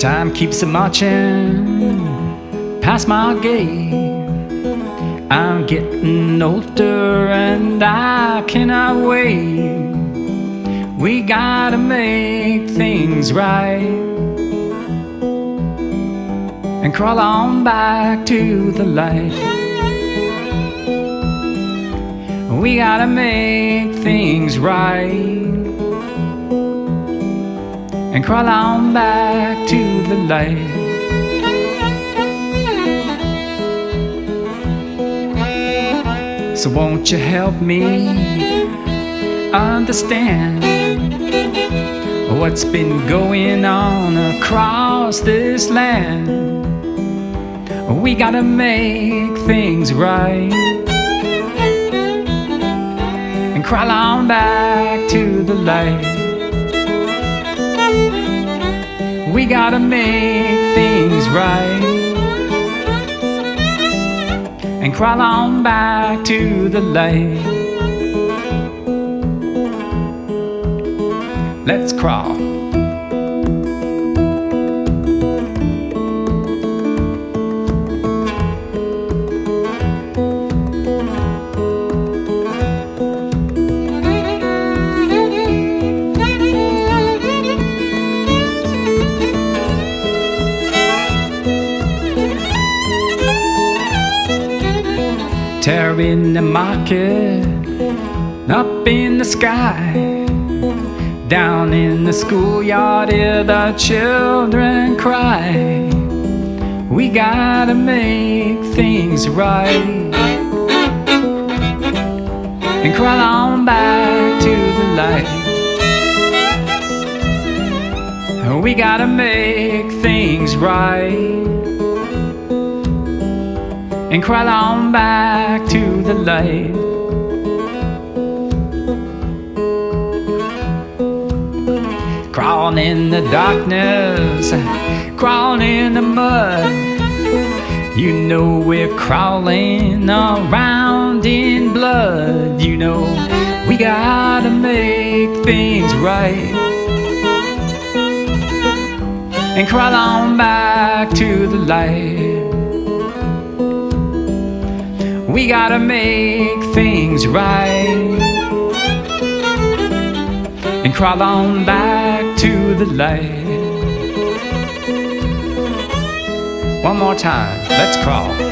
Time keeps a marching past my gate. I'm getting older and I cannot wait. We gotta make things right and crawl on back to the light. We gotta make things right and crawl on back to the light. So won't you help me understand what's been going on across this land? We gotta make things right and crawl on back to the light. We gotta make things right and crawl on back to the light. Let's crawl. Tearing the market up in the sky, down in the schoolyard, hear the children cry. We gotta make things right and crawl on back to the light. We gotta make things right and crawl on back to the light. Crawling in the darkness, crawling in the mud. You know we're crawling around in blood. You know we gotta make things right and crawl on back to the light. We gotta make things right and crawl on back to the light. One more time, let's crawl.